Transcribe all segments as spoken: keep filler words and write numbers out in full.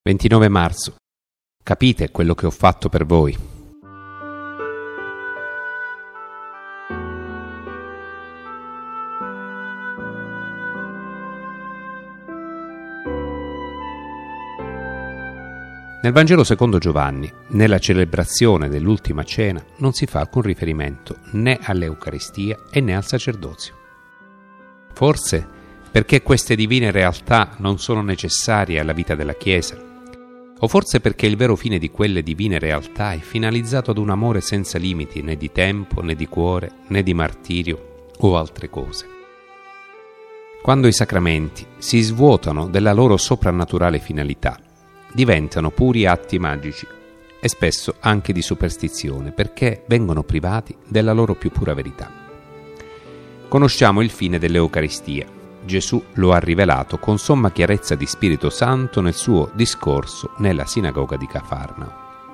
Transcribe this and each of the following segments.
ventinove marzo. Capite quello che ho fatto per voi. Nel Vangelo secondo Giovanni, nella celebrazione dell'ultima cena, non si fa alcun riferimento né all'Eucaristia e né al sacerdozio. Forse perché queste divine realtà non sono necessarie alla vita della Chiesa, o forse perché il vero fine di quelle divine realtà è finalizzato ad un amore senza limiti né di tempo, né di cuore, né di martirio o altre cose. Quando i sacramenti si svuotano della loro soprannaturale finalità, diventano puri atti magici e spesso anche di superstizione, perché vengono privati della loro più pura verità. Conosciamo il fine dell'Eucaristia. Gesù lo ha rivelato con somma chiarezza di Spirito Santo nel suo discorso nella sinagoga di Cafarnao.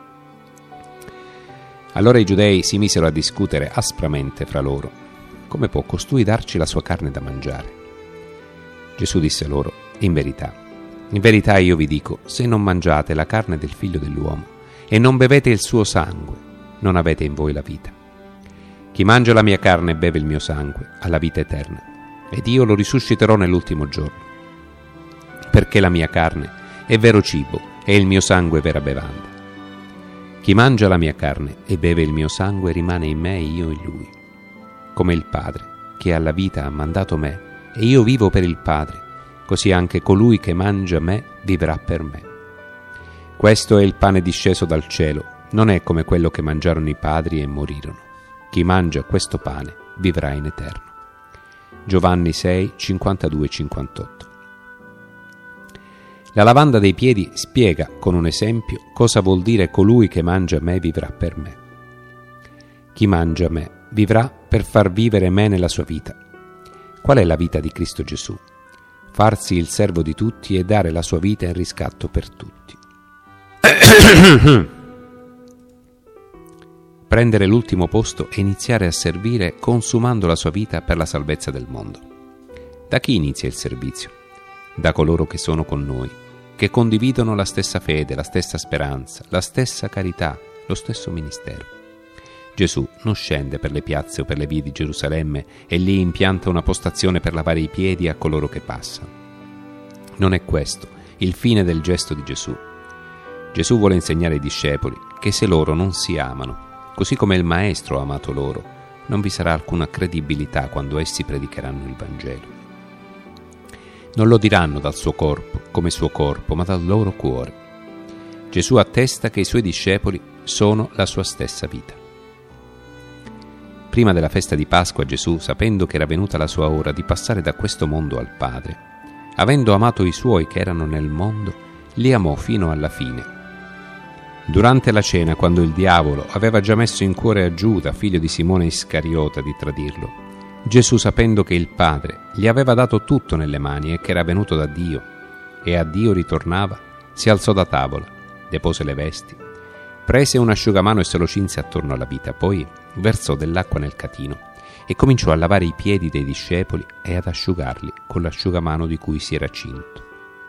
Allora i giudei si misero a discutere aspramente fra loro: come può costui darci la sua carne da mangiare? Gesù disse loro: in verità, in verità io vi dico, se non mangiate la carne del Figlio dell'uomo e non bevete il suo sangue, non avete in voi la vita. Chi mangia la mia carne e beve il mio sangue ha la vita eterna, ed io lo risusciterò nell'ultimo giorno. Perché la mia carne è vero cibo e il mio sangue è vera bevanda. Chi mangia la mia carne e beve il mio sangue rimane in me e io in lui. Come il Padre, che ha la vita, ha mandato me, e io vivo per il Padre, così anche colui che mangia me vivrà per me. Questo è il pane disceso dal cielo, non è come quello che mangiarono i padri e morirono. Chi mangia questo pane vivrà in eterno. Giovanni sei, cinquantadue cinquantotto. La lavanda dei piedi spiega con un esempio cosa vuol dire colui che mangia me vivrà per me. Chi mangia me vivrà per far vivere me nella sua vita. Qual è la vita di Cristo Gesù? Farsi il servo di tutti e dare la sua vita in riscatto per tutti. Prendere l'ultimo posto e iniziare a servire consumando la sua vita per la salvezza del mondo. Da chi inizia il servizio? Da coloro che sono con noi, che condividono la stessa fede, la stessa speranza, la stessa carità, lo stesso ministero. Gesù non scende per le piazze o per le vie di Gerusalemme e lì impianta una postazione per lavare i piedi a coloro che passano. Non è questo il fine del gesto di Gesù. Gesù vuole insegnare ai discepoli che se loro non si amano, così come il Maestro ha amato loro, non vi sarà alcuna credibilità quando essi predicheranno il Vangelo. Non lo diranno dal suo corpo, come suo corpo, ma dal loro cuore. Gesù attesta che i suoi discepoli sono la sua stessa vita. Prima della festa di Pasqua Gesù, sapendo che era venuta la sua ora di passare da questo mondo al Padre, avendo amato i suoi che erano nel mondo, li amò fino alla fine. Durante la cena, quando il diavolo aveva già messo in cuore a Giuda, figlio di Simone Iscariota, di tradirlo, Gesù, sapendo che il Padre gli aveva dato tutto nelle mani e che era venuto da Dio e a Dio ritornava, si alzò da tavola, depose le vesti, prese un asciugamano e se lo cinse attorno alla vita, poi versò dell'acqua nel catino e cominciò a lavare i piedi dei discepoli e ad asciugarli con l'asciugamano di cui si era cinto.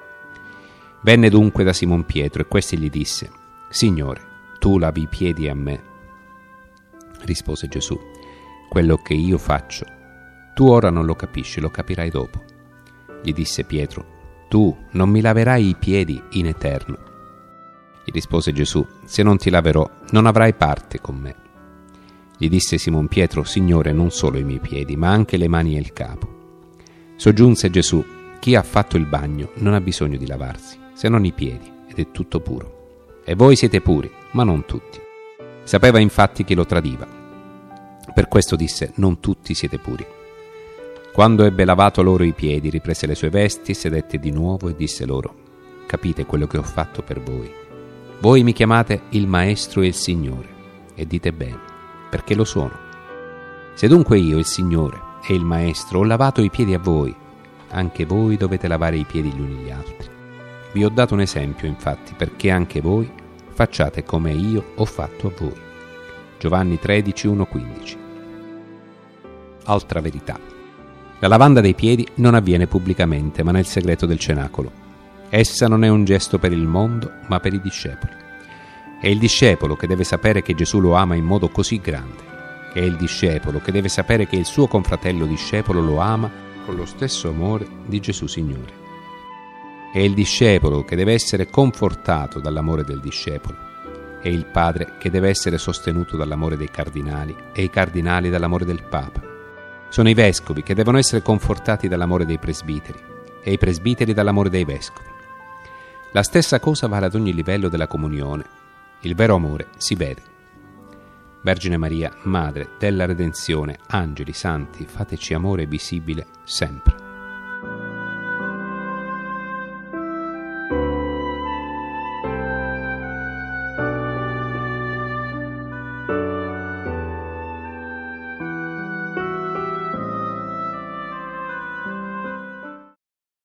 Venne dunque da Simon Pietro e questi gli disse: Signore, tu lavi i piedi a me. Rispose Gesù: quello che io faccio, tu ora non lo capisci, lo capirai dopo. Gli disse Pietro: tu non mi laverai i piedi in eterno. Gli rispose Gesù: se non ti laverò, non avrai parte con me. Gli disse Simon Pietro: Signore, non solo i miei piedi, ma anche le mani e il capo. Soggiunse Gesù: chi ha fatto il bagno non ha bisogno di lavarsi, se non i piedi, ed è tutto puro. E voi siete puri, ma non tutti. Sapeva infatti chi lo tradiva. Per questo disse: non tutti siete puri. Quando ebbe lavato loro i piedi, riprese le sue vesti, sedette di nuovo e disse loro: capite quello che ho fatto per voi. Voi mi chiamate il Maestro e il Signore, e dite bene, perché lo sono. Se dunque io, il Signore e il Maestro, ho lavato i piedi a voi, anche voi dovete lavare i piedi gli uni agli altri. Vi ho dato un esempio, infatti, perché anche voi facciate come io ho fatto a voi. Giovanni tredici, uno quindici. Altra verità. La lavanda dei piedi non avviene pubblicamente, ma nel segreto del cenacolo. Essa non è un gesto per il mondo, ma per i discepoli. È il discepolo che deve sapere che Gesù lo ama in modo così grande. È il discepolo che deve sapere che il suo confratello discepolo lo ama con lo stesso amore di Gesù Signore. È il discepolo che deve essere confortato dall'amore del discepolo. È il padre che deve essere sostenuto dall'amore dei cardinali e i cardinali dall'amore del Papa. Sono i vescovi che devono essere confortati dall'amore dei presbiteri e i presbiteri dall'amore dei vescovi. La stessa cosa vale ad ogni livello della comunione. Il vero amore si vede. Vergine Maria, Madre della Redenzione, angeli, santi, fateci amore visibile sempre.